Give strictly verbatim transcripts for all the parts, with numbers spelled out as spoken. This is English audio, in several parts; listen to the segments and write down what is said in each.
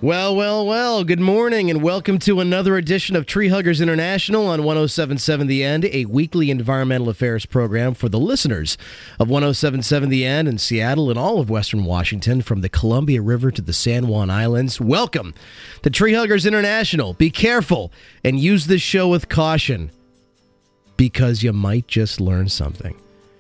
Well, well, well, good morning and welcome to another edition of Tree Huggers International on one oh seven point seven The End, a weekly environmental affairs program for the listeners of one oh seven point seven The End in Seattle and all of Western Washington from the Columbia River to the San Juan Islands. Welcome to Tree Huggers International. Be careful and use this show with caution because you might just learn something.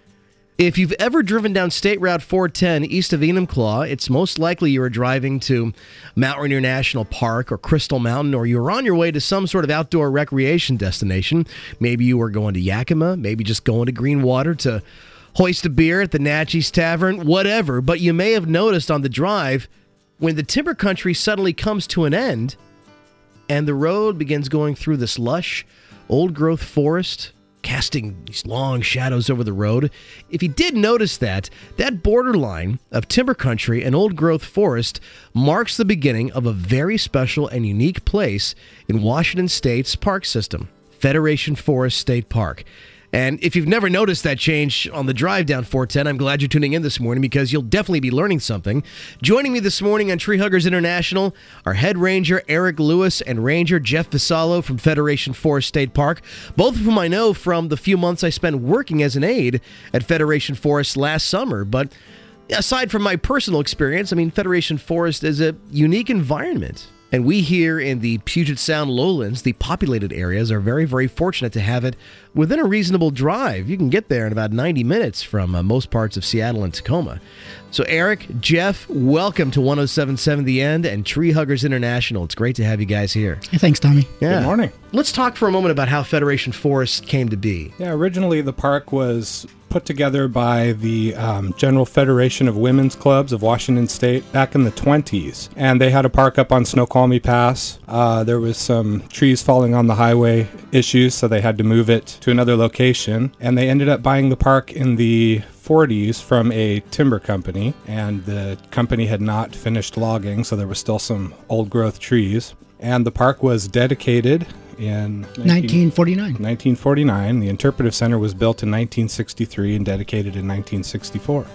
If you've ever driven down State Route four ten east of Enumclaw, it's most likely you were driving to Mount Rainier National Park or Crystal Mountain, or you were on your way to some sort of outdoor recreation destination. Maybe you were going to Yakima, maybe just going to Greenwater to hoist a beer at the Natchez Tavern, whatever. But you may have noticed on the drive, when the timber country suddenly comes to an end and the road begins going through this lush, old-growth forest, casting these long shadows over the road. If you did notice that, that borderline of timber country and old-growth forest marks the beginning of a very special and unique place in Washington State's park system, Federation Forest State Park. And if you've never noticed that change on the drive down four ten, I'm glad you're tuning in this morning because you'll definitely be learning something. Joining me this morning on Tree Huggers International are Head Ranger Eric Lewis and Ranger Jeff Vassallo from Federation Forest State Park, both of whom I know from the few months I spent working as an aide at Federation Forest last summer. But aside from my personal experience, I mean, Federation Forest is a unique environment. And we here in the Puget Sound lowlands, the populated areas, are very, very fortunate to have it within a reasonable drive. You can get there in about ninety minutes from uh, most parts of Seattle and Tacoma. So Eric, Jeff, welcome to one oh seven point seven The End and Tree Huggers International. It's great to have you guys here. Hey, thanks, Tommy. Yeah. Good morning. Let's talk for a moment about how Federation Forest came to be. Yeah, originally the park was put together by the um, General Federation of Women's Clubs of Washington State back in the twenties. And they had a park up on Snoqualmie Pass. Uh, there was some trees falling on the highway issues, so they had to move it to another location. And they ended up buying the park in the forties from a timber company, and the company had not finished logging, so there was still some old growth trees. And the park was dedicated in nineteen forty-nine. nineteen forty-nine. The Interpretive Center was built in nineteen sixty-three and dedicated in nineteen sixty-four.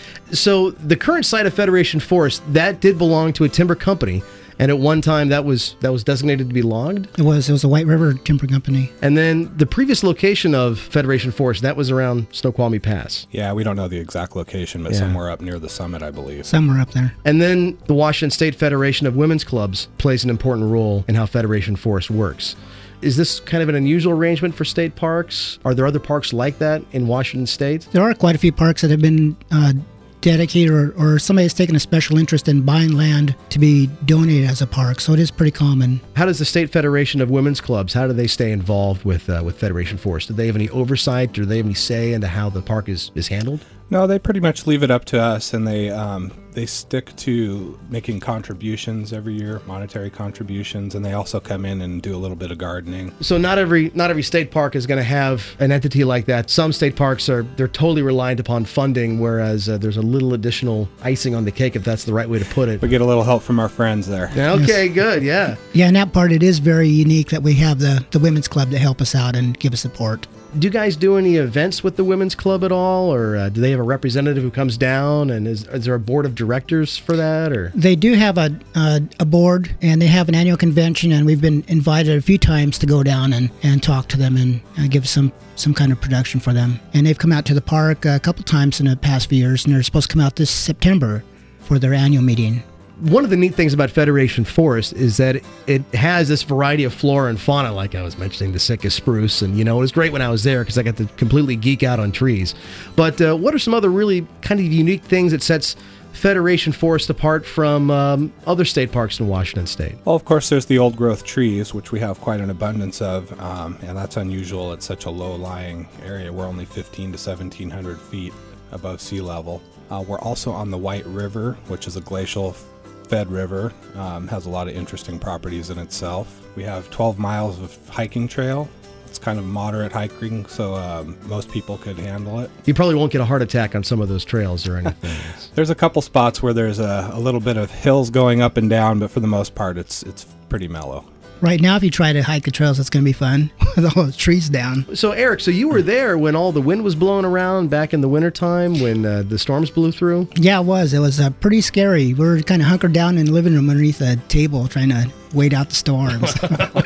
So the current site of Federation Forest, that did belong to a timber company, and at one time that was that was designated to be logged? It was. It was a White River Timber Company. And then the previous location of Federation Forest, that was around Snoqualmie Pass. Yeah, we don't know the exact location, but Yeah. somewhere up near the summit, I believe. Somewhere up there. And then the Washington State Federation of Women's Clubs plays an important role in how Federation Forest works. Is this kind of an unusual arrangement for state parks? Are there other parks like that in Washington State? There are quite a few parks that have been uh, dedicated, or, or somebody has taken a special interest in buying land to be donated as a park, so it is pretty common. How does the State Federation of Women's Clubs, how do they stay involved with uh, with Federation Forest? Do they have any oversight? Do they have any say into how the park is, is handled? No, they pretty much leave it up to us, and they um, they stick to making contributions every year, monetary contributions, and they also come in and do a little bit of gardening. So not every not every state park is going to have an entity like that. Some state parks are they're totally reliant upon funding, whereas uh, there's a little additional icing on the cake, if that's the right way to put it. We get a little help from our friends there. Okay, good, yeah. Yeah, and that part, it is very unique that we have the, the Women's Club to help us out and give us support. Do you guys do any events with the Women's Club at all, or uh, do they have a representative who comes down, and is, is there a board of directors for that? Or They do have a, a a board, and they have an annual convention, and we've been invited a few times to go down and, and talk to them and uh, give some, some kind of production for them. And they've come out to the park a couple times in the past few years, and they're supposed to come out this September for their annual meeting. one of the neat things about Federation Forest is that it has this variety of flora and fauna, like I was mentioning, the Sitka spruce. And, you know, it was great when I was there because I got to completely geek out on trees. But uh, what are some other really kind of unique things that sets Federation Forest apart from um, other state parks in Washington State? Well, of course, there's the old growth trees, which we have quite an abundance of, um, and that's unusual. It's such a low-lying area. We're only fifteen to seventeen hundred feet above sea level. Uh, we're also on the White River, which is a glacial fed river, um, has a lot of interesting properties in itself. We have twelve miles of hiking trail. It's kind of moderate hiking, so um, most people could handle it. You probably won't get a heart attack on some of those trails or anything. There's a couple spots where there's a, a little bit of hills going up and down, but for the most part, it's it's pretty mellow. Right now, if you try to hike the trails, it's going to be fun with all those trees down. So, Eric, so you were there when all the wind was blowing around back in the wintertime when uh, the storms blew through? Yeah, it was. It was uh, pretty scary. We were kind of hunkered down in the living room underneath a table trying to wait out the storms. Oh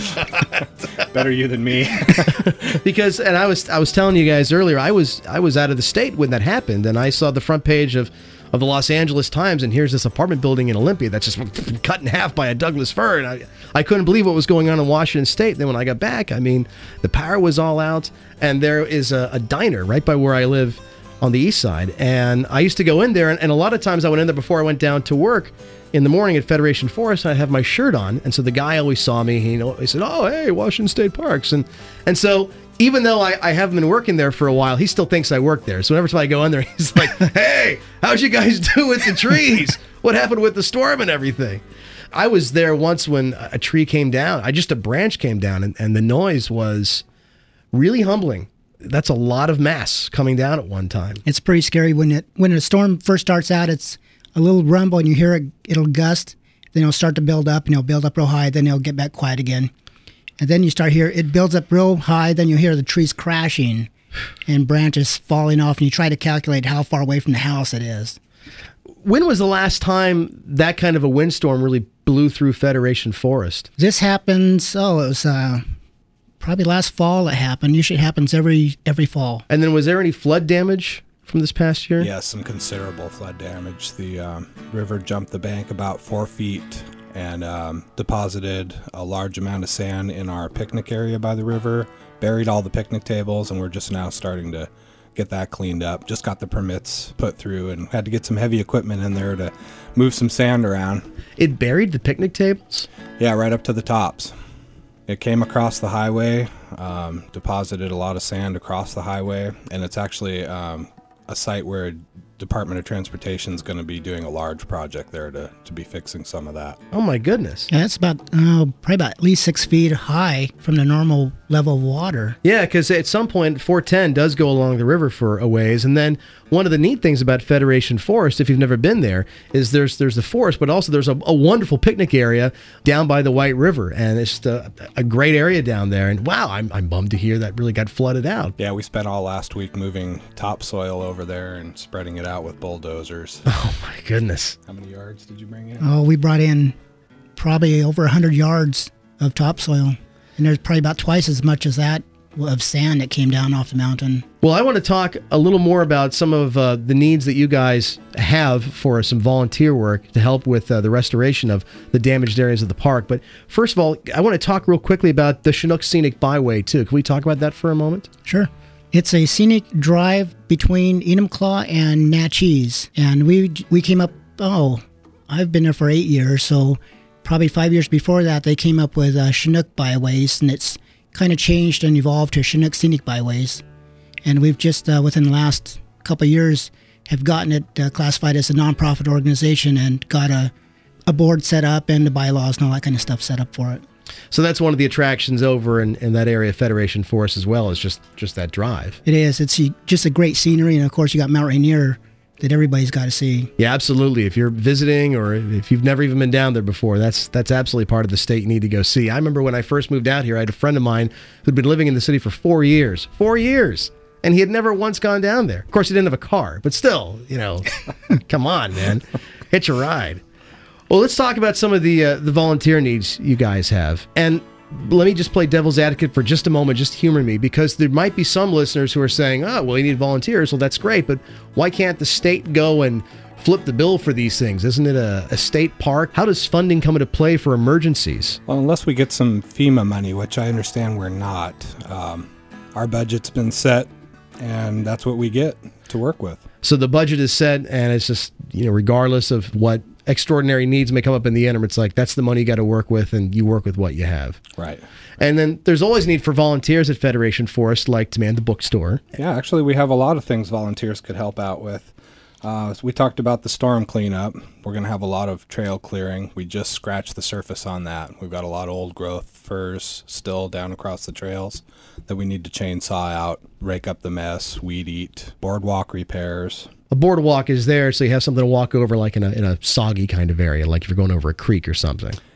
my God. Better you than me. Because, and I was I was telling you guys earlier, I was I was out of the state when that happened, and I saw the front page of of the Los Angeles Times, and here's this apartment building in Olympia that's just cut in half by a Douglas fir, and I, I couldn't believe what was going on in Washington State. Then when I got back, I mean, the power was all out, and there is a, a diner right by where I live on the east side, and I used to go in there, and, and a lot of times I went in there before I went down to work in the morning at Federation Forest. I'd have my shirt on, and so the guy always saw me. He, you know, he said, "Oh, hey, Washington State Parks," and and so even though I, I haven't been working there for a while, he still thinks I work there. So whenever I go in there, he's like, "Hey, how'd you guys do with the trees? What happened with the storm and everything?" I was there once when a tree came down. I just a branch came down, and, and the noise was really humbling. That's a lot of mass coming down at one time. It's pretty scary when it when a storm first starts out. It's a little rumble, and you hear it. It'll gust, then it'll start to build up, and it'll build up real high. Then it'll get back quiet again, and then you start hear it builds up real high. Then you hear the trees crashing, and branches falling off, and you try to calculate how far away from the house it is. When was the last time that kind of a windstorm really blew through Federation Forest? This happens. Oh, it was. Uh, Probably last fall it happened. Usually it happens every every fall. And then was there any flood damage from this past year? Yeah, some considerable flood damage. The um, river jumped the bank about four feet and um, deposited a large amount of sand in our picnic area by the river, buried all the picnic tables, and we're just now starting to get that cleaned up. Just got the permits put through and had to get some heavy equipment in there to move some sand around. It buried the picnic tables? Yeah, right up to the tops. It came across the highway, um, deposited a lot of sand across the highway, and it's actually um, a site where Department of Transportation is going to be doing a large project there to, to be fixing some of that. Oh my goodness. Yeah, that's about uh, probably about at least six feet high from the normal level of water. Yeah, because at some point, four ten does go along the river for a ways. And then one of the neat things about Federation Forest, if you've never been there, is there's there's the forest, but also there's a, a wonderful picnic area down by the White River. And it's just a, a great area down there. And wow, I'm, I'm bummed to hear that really got flooded out. Yeah, we spent all last week moving topsoil over there and spreading it out with bulldozers. Oh my goodness. How many yards did you bring in? Oh, we brought in probably over one hundred yards of topsoil. And there's probably about twice as much as that of sand that came down off the mountain. Well, I want to talk a little more about some of uh, the needs that you guys have for some volunteer work to help with uh, the restoration of the damaged areas of the park. But first of all, I want to talk real quickly about the Chinook Scenic Byway, too. Can we talk about that for a moment? Sure. It's a scenic drive between Enumclaw and Natchez. And we we came up, oh, I've been there for eight years, so probably five years before that, they came up with uh, Chinook Byways, and it's kind of changed and evolved to Chinook Scenic Byways. And we've just, uh, within the last couple of years, have gotten it uh, classified as a nonprofit organization and got a, a board set up and the bylaws and all that kind of stuff set up for it. So that's one of the attractions over in, in that area of Federation Forest as well, is just, just that drive. It is. It's just a great scenery. And, of course, you got Mount Rainier that everybody's got to see. Yeah, absolutely. If you're visiting or if you've never even been down there before, that's that's absolutely part of the state you need to go see. I remember when I first moved out here, I had a friend of mine who'd been living in the city for four years. Four years! And he had never once gone down there. Of course, he didn't have a car, but still, you know, come on, man. Hitch a ride. Well, let's talk about some of the uh, the volunteer needs you guys have. And let me just play devil's advocate for just a moment, just humor me, because there might be some listeners who are saying, oh, well, you need volunteers. Well, that's great, but why can't the state go and flip the bill for these things? Isn't it a, a state park? How does funding come into play for emergencies? Well, unless we get some FEMA money, which I understand we're not, um, our budget's been set, and that's what we get to work with. So the budget is set, and it's just, you know, regardless of what extraordinary needs may come up in the interim, it's like that's the money you got to work with, and you work with what you have. Right. And then there's always need for volunteers at Federation Forest, like to man the bookstore. Yeah, actually, we have a lot of things volunteers could help out with. Uh, so we talked about the storm cleanup. We're going to have a lot of trail clearing. We just scratched the surface on that. We've got a lot of old growth firs still down across the trails that we need to chainsaw out, rake up the mess, weed eat, boardwalk repairs. A boardwalk is there so you have something to walk over, like in a in a soggy kind of area, like if you're going over a creek or something.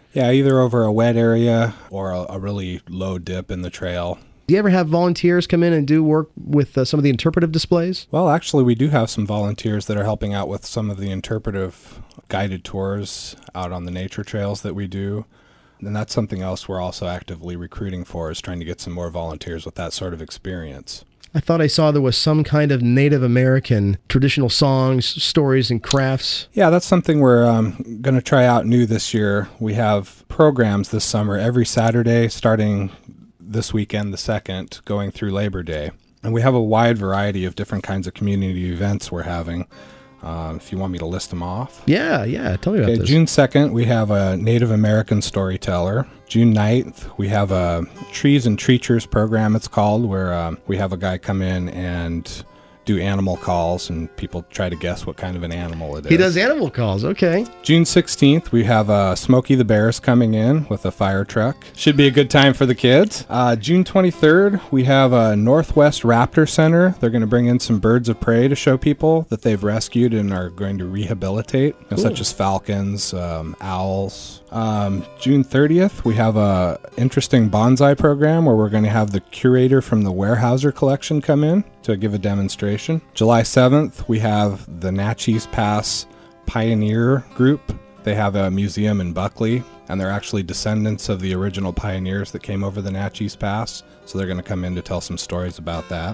Yeah, either over a wet area or a, a really low dip in the trail. Do you ever have volunteers come in and do work with uh, some of the interpretive displays? Well, actually, we do have some volunteers that are helping out with some of the interpretive guided tours out on the nature trails that we do. And that's something else we're also actively recruiting for, is trying to get some more volunteers with that sort of experience. I thought I saw there was some kind of Native American traditional songs, stories, and crafts. Yeah, that's something we're um, going to try out new this year. We have programs this summer every Saturday, starting this weekend, the second, going through Labor Day. And we have a wide variety of different kinds of community events we're having. Um, if you want me to list them off. Yeah, yeah. Tell me about Okay, this. June second, we have a Native American storyteller. June ninth, we have a Trees and Treachers program, it's called, where um, we have a guy come in and do animal calls, and people try to guess what kind of an animal it is. He does animal calls, okay. June sixteenth, we have uh, Smokey the Bears coming in with a fire truck. Should be a good time for the kids. Uh, June twenty-third, we have a Northwest Raptor Center. They're going to bring in some birds of prey to show people that they've rescued and are going to rehabilitate, you know, such as falcons, um, owls. Um, June thirtieth, we have a interesting bonsai program where we're going to have the curator from the Weyerhaeuser collection come in to give a demonstration. July seventh, we have the Natchez Pass Pioneer Group. They have a museum in Buckley, and they're actually descendants of the original pioneers that came over the Natchez Pass, so they're going to come in to tell some stories about that.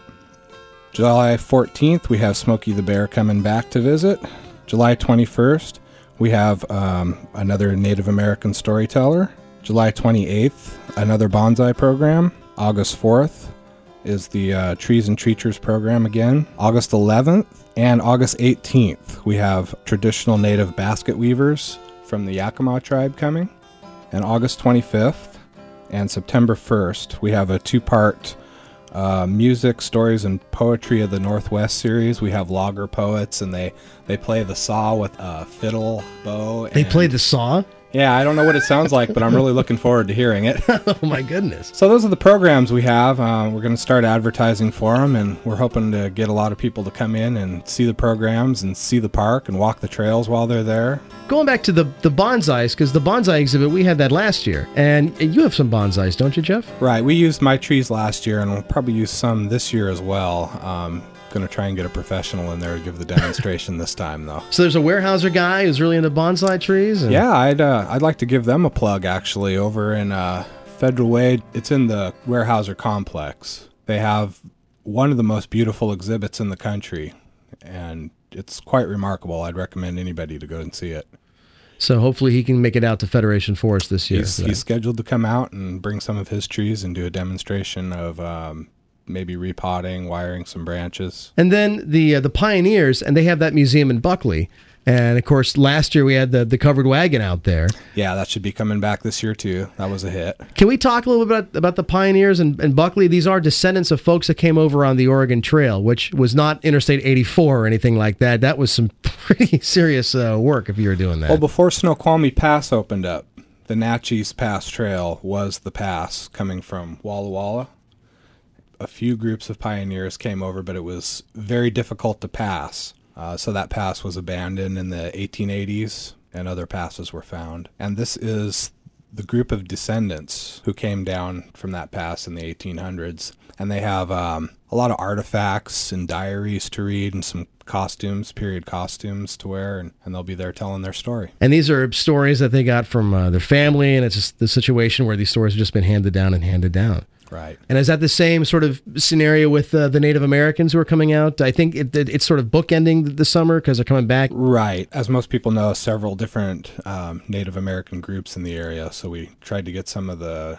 July fourteenth, we have Smokey the Bear coming back to visit. July twenty-first, we have um, another Native American storyteller. July twenty-eighth, another bonsai program. August fourth is the uh, Trees and Treachers program again. August eleventh and August eighteenth, we have traditional native basket weavers from the Yakima tribe coming. And August twenty-fifth and September first, we have a two-part uh, music, stories, and poetry of the Northwest series. We have logger poets, and they, they play the saw with a fiddle, bow. They and play the saw? Yeah, I don't know what it sounds like, but I'm really looking forward to hearing it. Oh, my goodness. So those are the programs we have. Uh, we're going to start advertising for them, and we're hoping to get a lot of people to come in and see the programs and see the park and walk the trails while they're there. Going back to the, the bonsais, because the bonsai exhibit, we had that last year. And you have some bonsais, don't you, Jeff? Right. We used my trees last year, and we'll probably use some this year as well. Um, going to try and get a professional in there to give the demonstration this time, though. So there's a Weyerhaeuser guy who's really into bonsai trees? And Yeah, I'd uh, I'd like to give them a plug, actually, over in uh, Federal Way. It's in the Weyerhaeuser complex. They have one of the most beautiful exhibits in the country, and it's quite remarkable. I'd recommend anybody to go and see it. So hopefully he can make it out to Federation Forest this year. He's, he's scheduled to come out and bring some of his trees and do a demonstration of um, maybe repotting, wiring some branches. And then the uh, the Pioneers, and they have that museum in Buckley. And, of course, last year we had the, the covered wagon out there. Yeah, that should be coming back this year, too. That was a hit. Can we talk a little bit about, about the Pioneers and, and Buckley? These are descendants of folks that came over on the Oregon Trail, which was not Interstate eighty-four or anything like that. That was some pretty serious uh, work if you were doing that. Well, before Snoqualmie Pass opened up, the Natchez Pass Trail was the pass coming from Walla Walla. A few groups of pioneers came over, but it was very difficult to pass. Uh, so that pass was abandoned in the eighteen eighties, and other passes were found. And this is the group of descendants who came down from that pass in the eighteen hundreds. And they have um, a lot of artifacts and diaries to read and some costumes, period costumes to wear, and, and they'll be there telling their story. And these are stories that they got from uh, their family, and it's just the situation where these stories have just been handed down and handed down. Right. And is that the same sort of scenario with uh, the Native Americans who are coming out? I think it, it, it's sort of bookending the, the summer because they're coming back. Right. As most people know, several different um, Native American groups in the area. So we tried to get some of the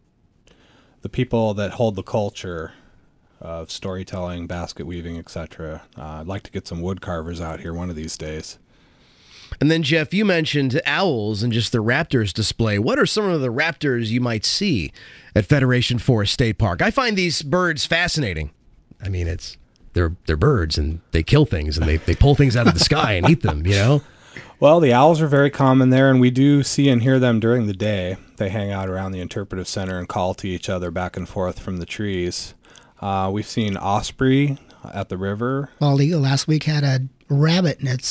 the people that hold the culture of storytelling, basket weaving, et cetera. Uh, I'd like to get some wood carvers out here one of these days. And then, Jeff, you mentioned owls and just the raptors display. What are some of the raptors you might see at Federation Forest State Park? I find these birds fascinating. I mean, it's they're they're birds, and they kill things, and they, they pull things out of the sky and eat them, you know? Well, the owls are very common there, and we do see and hear them during the day. They hang out around the interpretive center and call to each other back and forth from the trees. Uh, we've seen osprey at the river. Well, last week had a rabbit in its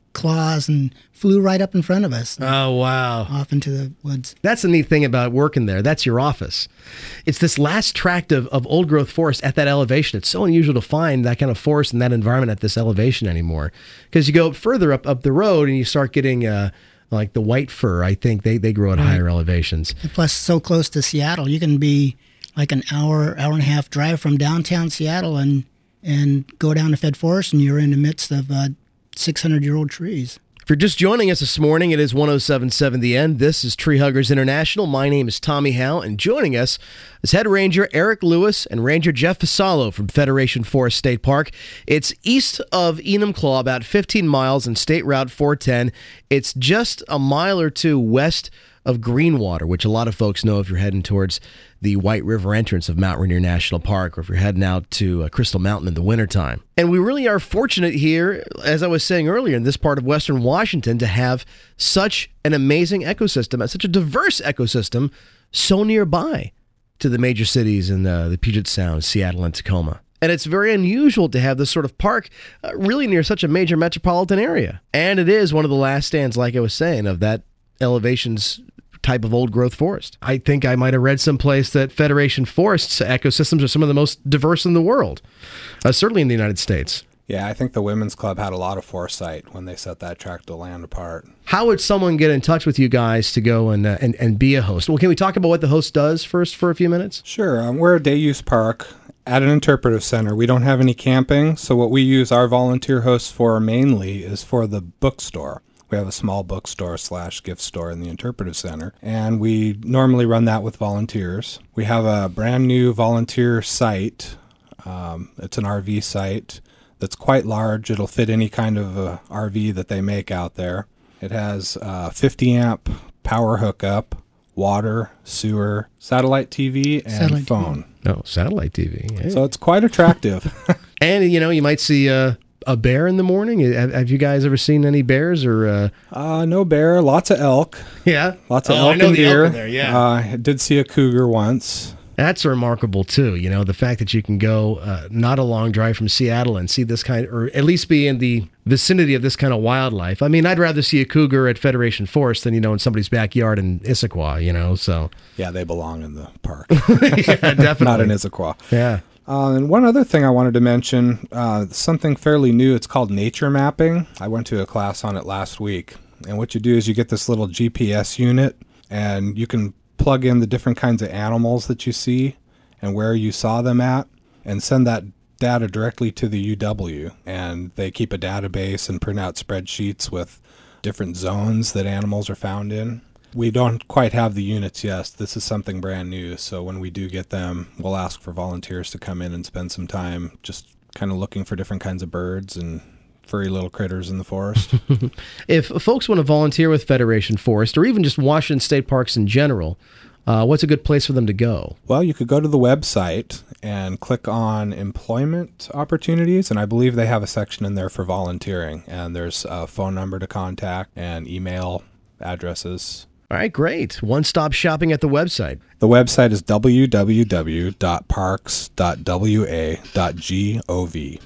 claws and flew right up in front of us. Oh, wow. Off into the woods. That's the neat thing about working there. That's your office. It's this last tract of, of old growth forest at that elevation. It's so unusual to find that kind of forest and that environment at this elevation anymore. Because you go further up, up the road and you start getting uh, like the white fir. I think they, they grow at right. higher elevations. And plus, so close to Seattle, you can be like an hour, hour and a half drive from downtown Seattle and, and go down to Fed Forest and you're in the midst of uh, six hundred year old trees. If you're just joining us this morning, it is one oh seven point seven The End. This is Tree Huggers International. My name is Tommy Howe, and joining us is Head Ranger Eric Lewis and Ranger Jeff Fasalo from Federation Forest State Park. It's east of Enumclaw, about fifteen miles on State Route four ten. It's just a mile or two west of Greenwater, which a lot of folks know if you're heading towards the White River entrance of Mount Rainier National Park, or if you're heading out to uh, Crystal Mountain in the wintertime. And we really are fortunate here, as I was saying earlier, in this part of Western Washington, to have such an amazing ecosystem, such a diverse ecosystem, so nearby to the major cities in uh, the Puget Sound, Seattle, and Tacoma. And it's very unusual to have this sort of park uh, really near such a major metropolitan area. And it is one of the last stands, like I was saying, of that elevations type of old growth forest. I think I might have read someplace that Federation Forests ecosystems are some of the most diverse in the world, uh, certainly in the United States. Yeah, I think the Women's Club had a lot of foresight when they set that tract of land apart. How would someone get in touch with you guys to go and uh, and, and be a host? Well, can we talk about what the host does first for a few minutes? Sure. Um, we're a day-use park at an interpretive center. We don't have any camping, so what we use our volunteer hosts for mainly is for the bookstore. We have a small bookstore slash gift store in the interpretive center, and we normally run that with volunteers. We have a brand new volunteer site. Um, it's an R V site that's quite large. It'll fit any kind of uh, R V that they make out there. It has uh, fifty amp power hookup, water, sewer, satellite T V, and satellite phone. T V. Oh, satellite T V. Hey. So it's quite attractive. And, you know, you might see uh, a bear in the morning. Have, have you guys ever seen any bears? Or uh... Uh, no bear, lots of elk. Yeah? Lots of oh, elk I know and the deer. Elk in there, yeah. Uh, I did see a cougar once. That's remarkable, too. You know, the fact that you can go uh, not a long drive from Seattle and see this kind, or at least be in the vicinity of this kind of wildlife. I mean, I'd rather see a cougar at Federation Forest than, you know, in somebody's backyard in Issaquah, you know, so. Yeah, they belong in the park. Yeah, definitely. Not in Issaquah. Yeah. Uh, and one other thing I wanted to mention, uh, something fairly new. It's called nature mapping. I went to a class on it last week. And what you do is you get this little G P S unit, and you can plug in the different kinds of animals that you see and where you saw them at, and send that data directly to the U W. And they keep a database and print out spreadsheets with different zones that animals are found in. We don't quite have the units yet. This is something brand new. So when we do get them, we'll ask for volunteers to come in and spend some time just kind of looking for different kinds of birds and furry little critters in the forest. If folks want to volunteer with Federation Forest, or even just Washington State Parks in general, uh, what's a good place for them to go? Well, you could go to the website and click on employment opportunities, and I believe they have a section in there for volunteering. And there's a phone number to contact and email addresses. All right, great. One-stop shopping at the website. The website is w w w dot parks dot w a dot gov.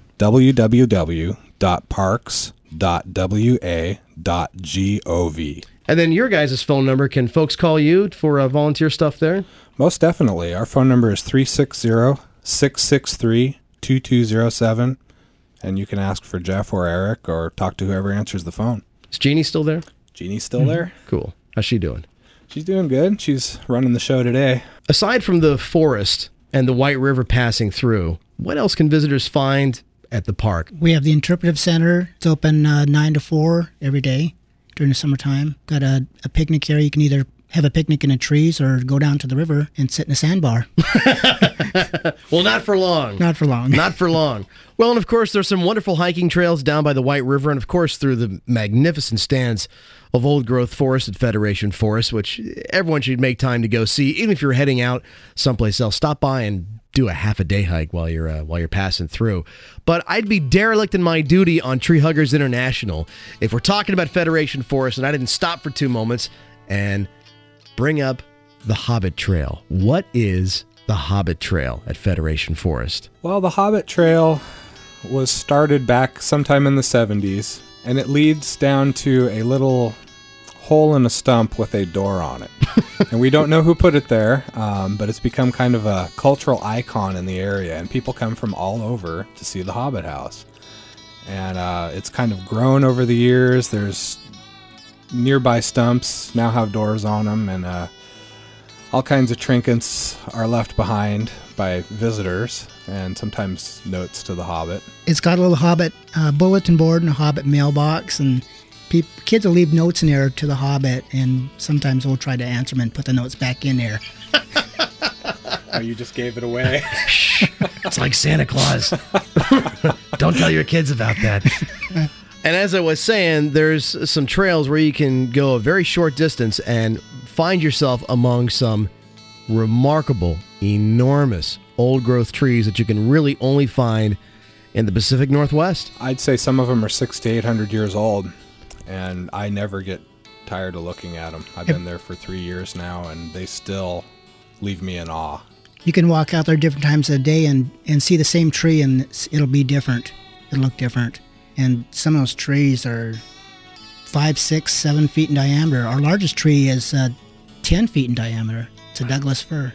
w w w dot parks dot w a dot gov. And then your guys' phone number, can folks call you for uh, volunteer stuff there? Most definitely. Our phone number is three six zero, six six three, two two zero seven, and you can ask for Jeff or Eric or talk to whoever answers the phone. Is Jeannie still there? Jeannie's still mm-hmm. there. Cool. How's she doing? She's doing good. She's running the show today. Aside from the forest and the White River passing through, what else can visitors find at the park? We have the interpretive center. It's open uh, nine to four every day during the summertime. Got a, a picnic area. You can either have a picnic in the trees or go down to the river and sit in a sandbar. Well, not for long. Not for long. Not for long. Well, and of course, there's some wonderful hiking trails down by the White River, and of course, through the magnificent stands of old growth forest at Federation Forest, which everyone should make time to go see. Even if you're heading out someplace else, stop by and do a half a day hike while you're uh, while you're passing through. But I'd be derelict in my duty on Tree Huggers International if we're talking about Federation Forest and I didn't stop for two moments and bring up the Hobbit Trail. What is the Hobbit Trail at Federation Forest? Well, the Hobbit Trail was started back sometime in the seventies and it leads down to a little hole in a stump with a door on it. And we don't know who put it there, um, but it's become kind of a cultural icon in the area, and people come from all over to see the Hobbit house. And uh, it's kind of grown over the years. There's nearby stumps now have doors on them, and uh, all kinds of trinkets are left behind by visitors, and sometimes notes to the Hobbit. It's got a little Hobbit uh, bulletin board and a Hobbit mailbox, and pe- kids will leave notes in there to the Hobbit, and sometimes we'll try to answer them and put the notes back in there. Oh, you just gave it away. It's like Santa Claus. Don't tell your kids about that. And as I was saying, there's some trails where you can go a very short distance and find yourself among some remarkable, enormous old-growth trees that you can really only find in the Pacific Northwest. I'd say some of them are six to eight hundred years old, and I never get tired of looking at them. I've been there for three years now, and they still leave me in awe. You can walk out there different times of the day and, and see the same tree, and it's- it'll be different. It'll look different. And some of those trees are five, six, seven feet in diameter. Our largest tree is uh, ten feet in diameter. It's a Douglas fir.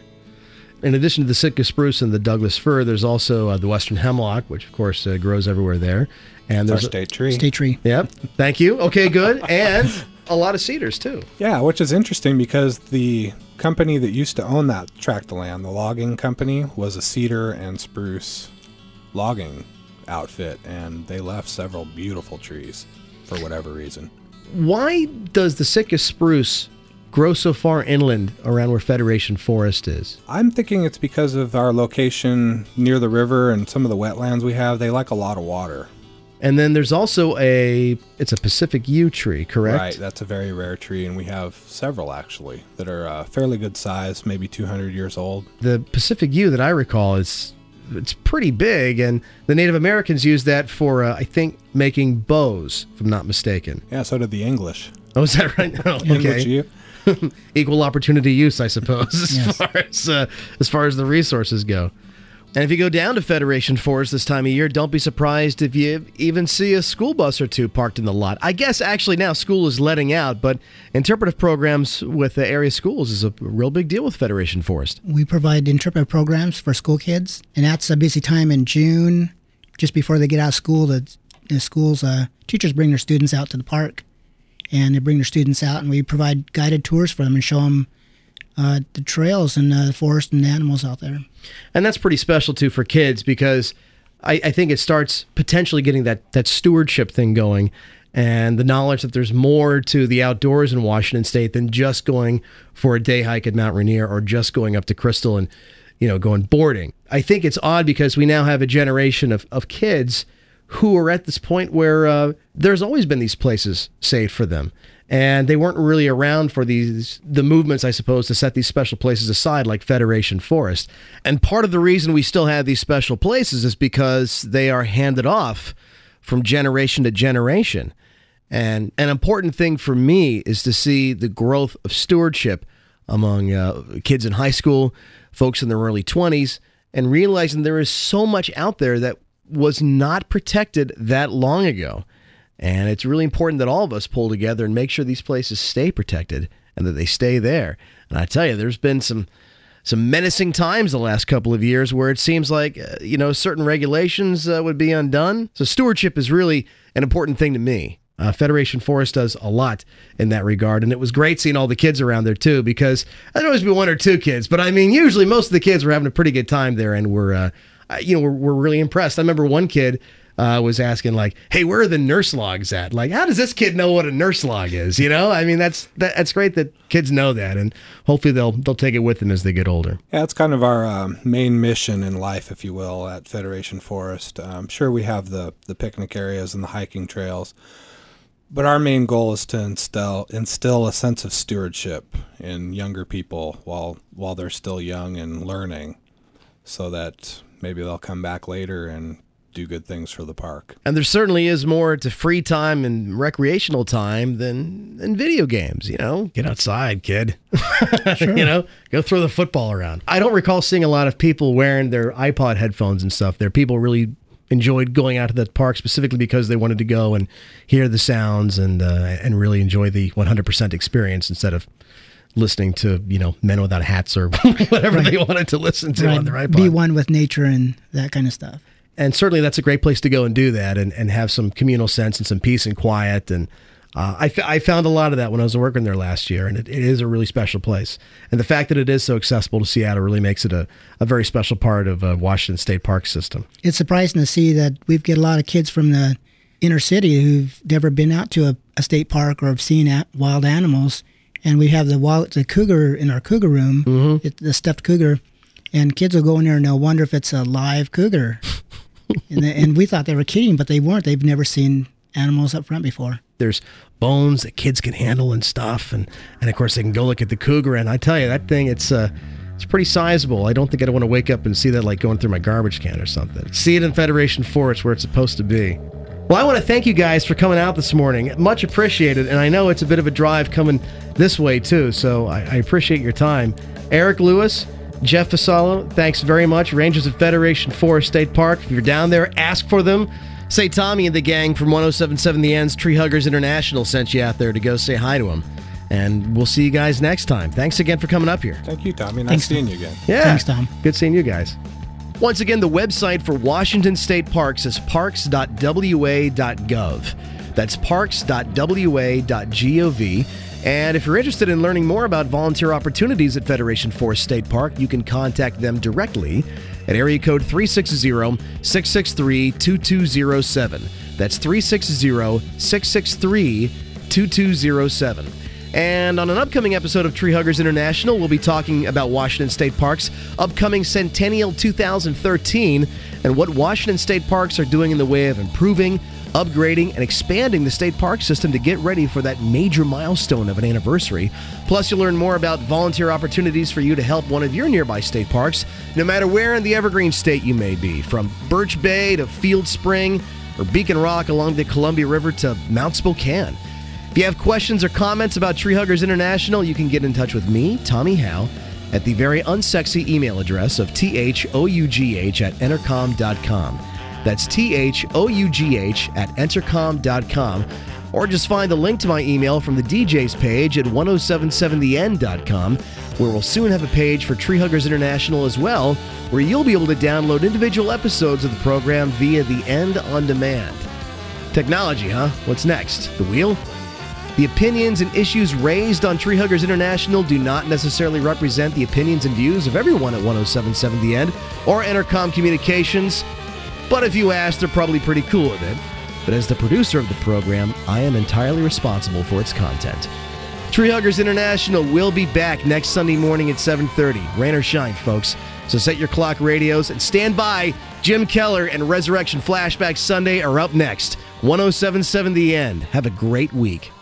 In addition to the Sitka spruce and the Douglas fir, there's also uh, the western hemlock, which of course uh, grows everywhere there. And Our there's state tree. State tree. Yep. Thank you. Okay, good. And a lot of cedars too. Yeah, which is interesting because the company that used to own that tract of land, the logging company, was a cedar and spruce logging outfit, and they left several beautiful trees for whatever reason. Why does the Sitka spruce grow so far inland around where Federation Forest is? I'm thinking it's because of our location near the river and some of the wetlands we have. They like a lot of water. And then there's also a, it's a Pacific yew tree, correct? Right, that's a very rare tree, and we have several actually that are uh, fairly good size, maybe two hundred years old. The Pacific yew that I recall is, it's pretty big, and the Native Americans used that for, uh, I think, making bows, if I'm not mistaken. Yeah, so did the English. Oh, is that right? Oh, English okay. yew. Equal opportunity use, I suppose, as Yes. far as uh, as far as the resources go. And if you go down to Federation Forest this time of year, don't be surprised if you even see a school bus or two parked in the lot. I guess actually now school is letting out, but interpretive programs with the area schools is a real big deal with Federation Forest. We provide interpretive programs for school kids, and that's a busy time in June, just before they get out of school. The, the schools, uh, teachers bring their students out to the park, and they bring their students out, and we provide guided tours for them and show them uh, the trails and uh, the forest and the animals out there. And that's pretty special, too, for kids because I, I think it starts potentially getting that, that stewardship thing going and the knowledge that there's more to the outdoors in Washington State than just going for a day hike at Mount Rainier or just going up to Crystal and, you know, going boarding. I think it's odd because we now have a generation of, of kids who are at this point where uh, there's always been these places saved for them. And they weren't really around for these the movements, I suppose, to set these special places aside like Federation Forest. And part of the reason we still have these special places is because they are handed off from generation to generation. And an important thing for me is to see the growth of stewardship among uh, kids in high school, folks in their early twenties, and realizing there is so much out there that was not protected that long ago. And it's really important that all of us pull together and make sure these places stay protected and that they stay there. And I tell you, there's been some some menacing times the last couple of years where it seems like, uh, you know, certain regulations uh, would be undone. So stewardship is really an important thing to me. Uh, Federation Forest does a lot in that regard. And it was great seeing all the kids around there, too, because there'd always be one or two kids. But I mean, usually most of the kids were having a pretty good time there and were, uh, you know, we're, we're really impressed. I remember one kid Uh, was asking like, hey, where are the nurse logs at? Like, how does this kid know what a nurse log is? You know, I mean, that's that, that's great that kids know that, and hopefully they'll they'll take it with them as they get older. Yeah, it's kind of our um, main mission in life, if you will, at Federation Forest. Um, sure, we have the, the picnic areas and the hiking trails, but our main goal is to instill instill a sense of stewardship in younger people while while they're still young and learning, so that maybe they'll come back later and do good things for the park. And there certainly is more to free time and recreational time than, than video games, you know? Get outside, kid. Sure. You know, go throw the football around. I don't recall seeing a lot of people wearing their iPod headphones and stuff there. People really enjoyed going out to that park specifically because they wanted to go and hear the sounds and uh, and really enjoy the one hundred percent experience instead of listening to, you know, Men Without Hats or whatever right. they wanted to listen to right. on their iPod. Be one with nature and that kind of stuff. And certainly that's a great place to go and do that and, and have some communal sense and some peace and quiet. And uh, I, f- I found a lot of that when I was working there last year, and it, it is a really special place. And the fact that it is so accessible to Seattle really makes it a, a very special part of uh, Washington State Park system. It's surprising to see that we've got a lot of kids from the inner city who've never been out to a, a state park or have seen a- wild animals. And we have the wild, the cougar in our cougar room, mm-hmm. it, the stuffed cougar, and kids will go in there and they'll wonder if it's a live cougar. and, the, and we thought they were kidding, but they weren't. They've never seen animals up front before. There's bones that kids can handle and stuff, and, and of course they can go look at the cougar. And I tell you, that thing, it's uh, it's pretty sizable. I don't think I'd want to wake up and see that like going through my garbage can or something. See it in Federation Forest where it's supposed to be. Well, I want to thank you guys for coming out this morning. Much appreciated, and I know it's a bit of a drive coming this way, too, so I, I appreciate your time. Eric Lewis, Jeff Fasalo, thanks very much. Rangers of Federation Forest State Park. If you're down there, ask for them. Say Tommy and the gang from one oh seven point seven The End's Tree Huggers International sent you out there to go say hi to them. And we'll see you guys next time. Thanks again for coming up here. Thank you, Tommy. Nice Thanks, seeing Tom. you again. Yeah. Thanks, Tom. Good seeing you guys. Once again, the website for Washington State Parks is parks dot w a dot gov. That's parks dot w a dot gov. And if you're interested in learning more about volunteer opportunities at Federation Forest State Park, you can contact them directly at area code three six zero, six six three, two two zero seven. That's three six zero, six six three, two two zero seven. And on an upcoming episode of Tree Huggers International, we'll be talking about Washington State Park's upcoming Centennial two thousand thirteen and what Washington State Parks are doing in the way of improving, upgrading, and expanding the state park system to get ready for that major milestone of an anniversary. Plus, you'll learn more about volunteer opportunities for you to help one of your nearby state parks, no matter where in the Evergreen State you may be, from Birch Bay to Field Spring or Beacon Rock along the Columbia River to Mount Spokane. If you have questions or comments about Tree Huggers International, you can get in touch with me, Tommy Howe, at the very unsexy email address of T H O U G H at entercom dot com. That's T H O U G H at entercom dot com. Or just find the link to my email from the D J's page at ten seventy-seven the end dot com, where we'll soon have a page for Tree Huggers International as well, where you'll be able to download individual episodes of the program via the End on Demand. Technology, huh? What's next? The wheel? The opinions and issues raised on Tree Huggers International do not necessarily represent the opinions and views of everyone at ten seventy-seven The End or Entercom Communications, but if you ask, they're probably pretty cool with it. But as the producer of the program, I am entirely responsible for its content. Tree Huggers International will be back next Sunday morning at seven thirty. Rain or shine, folks. So set your clock radios and stand by. Jim Keller and Resurrection Flashback Sunday are up next. ten seventy-seven The End. Have a great week.